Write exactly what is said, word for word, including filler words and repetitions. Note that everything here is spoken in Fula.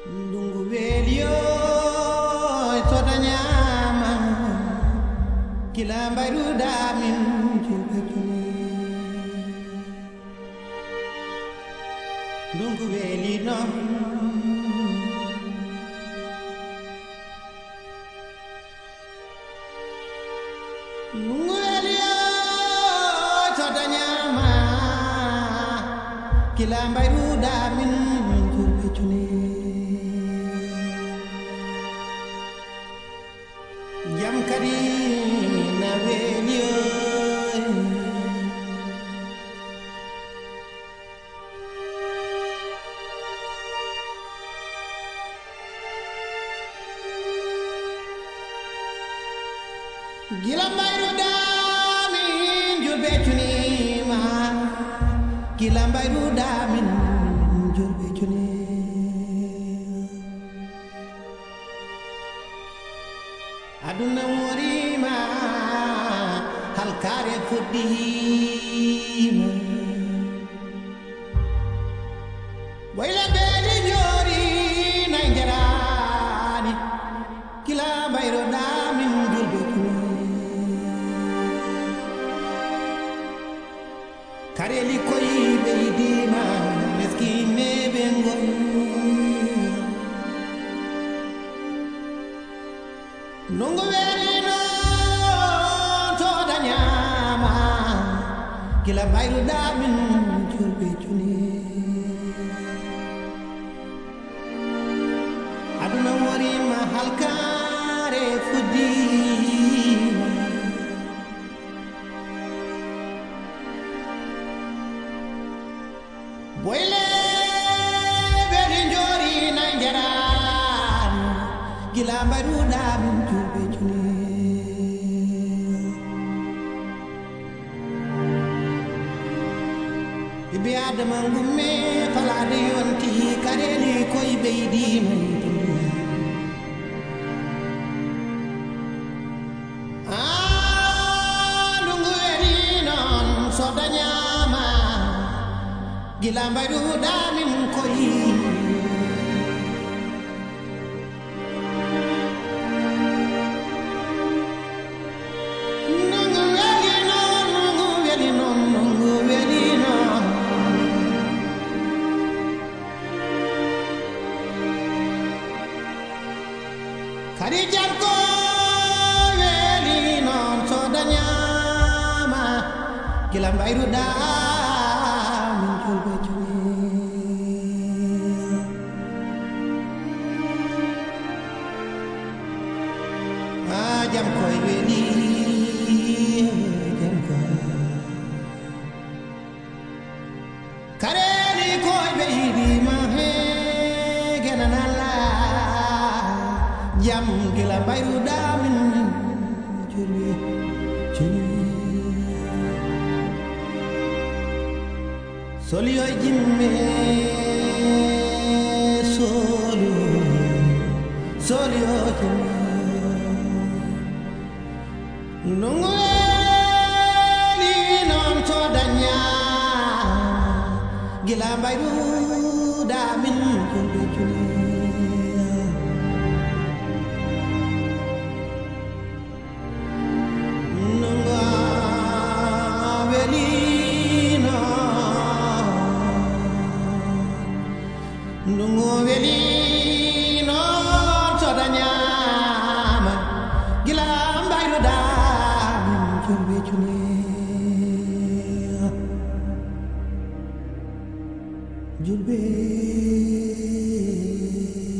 Ndungu welio todanyama kila mbaruda min jubetuni Ndungu weli no Ndungu welio todanyama kila mbaruda min jubetuni Jam kadi na welio Gila mbayru damin julbe cunima Gila mbayru damin julbe cunima aduna morima halkare fuddima boyla beeli jori nay jarani kila bayro damin julbe kareli koy beydima meskine be ngol Nungu weli no todanyama kila bayru damin julbe juni aduna warima halkare fudi boyle beli njori na jaran kila bayru damin julbe juni ibi adama ngumme falade yonti kareli koy beydi man ah lungu eri non sodanyama gila bayru damin koy Kari jarko weli non sodanyama kila bayru damin julbe juni ah jam koy weli jam koy kareli koy beydi ma he genanala Jam gila bayru damin julbe juni Solio jimme solio Solio jimme Nungu weli non todanya gila bayru damin julbe juni Ndungu weli no todanyama gila mbayru damin julbe juni julbe